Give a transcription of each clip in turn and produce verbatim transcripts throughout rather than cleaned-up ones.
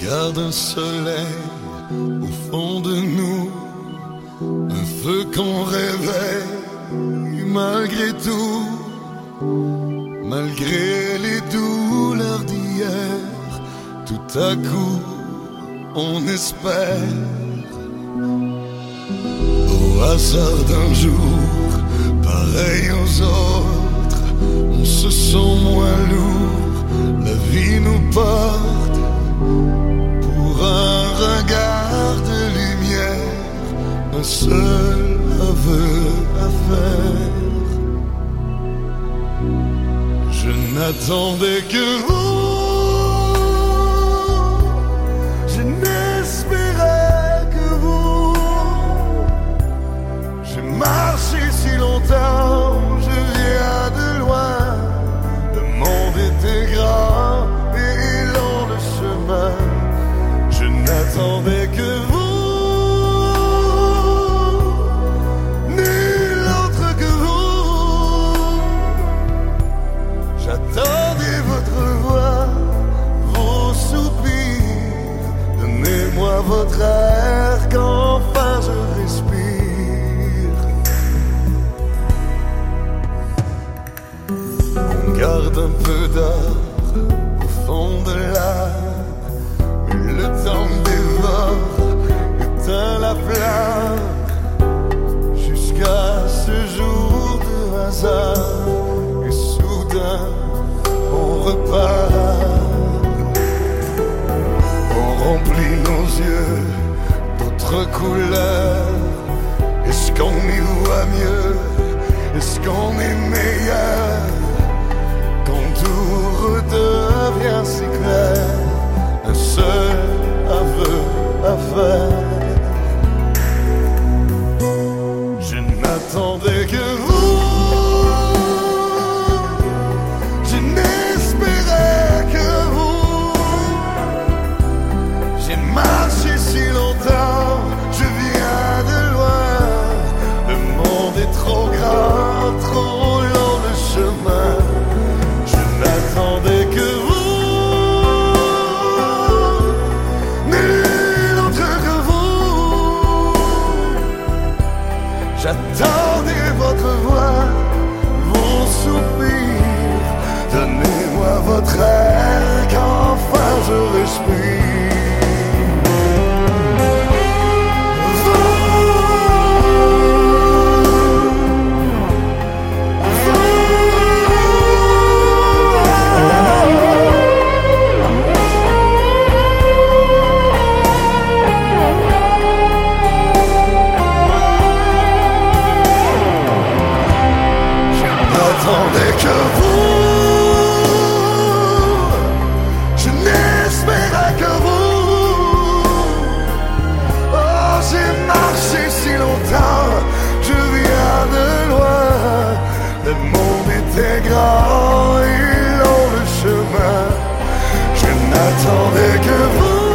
Garde un soleil au fond de nous, un feu qu'on réveille malgré tout, malgré les douleurs d'hier. Tout à coup, on espère. Au hasard d'un jour, pareil aux autres, on se sent moins lourd, la vie nous porte. Pour un regard de lumière, un seul aveu à faire. Je n'attendais que vous, je n'espérais que vous. J'ai marché si longtemps, je viens de loin. Le monde était grand et long le chemin. Je n'attendais que vous, nul autre que vous. J'attendais votre voix, vos soupirs. Donnez-moi votre air qu'enfin je respire. On garde un peu d'or au fond de l'âme. Le temps dévore, éteint la flamme, jusqu'à ce jour de hasard. Et soudain, on repart. On remplit nos yeux d'autres couleurs. Est-ce qu'on y voit mieux? Est-ce qu'on est meilleur? Quand tout redevient si clair, un seul aveu à faire. Je n'attendais que vous, je n'espérais que vous. J'ai marché si longtemps, je viens de loin. Le monde est trop grand, trop long le chemin. Je n'attendais que vous. J'attendais votre voix, vos soupirs. Donnez-moi votre air qu'enfin je respire. J'attendais que vous, je n'espérais que vous. Oh, j'ai marché si longtemps, je viens de loin. Le monde était grand et long le chemin. Je n'attendais que vous,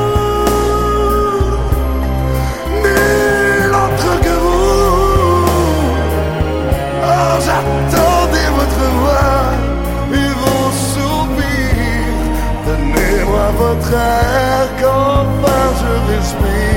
nul autre que vous. Oh, j'attendais votre voix et vos soupirs. Donnez-moi votre air qu'enfin je respire.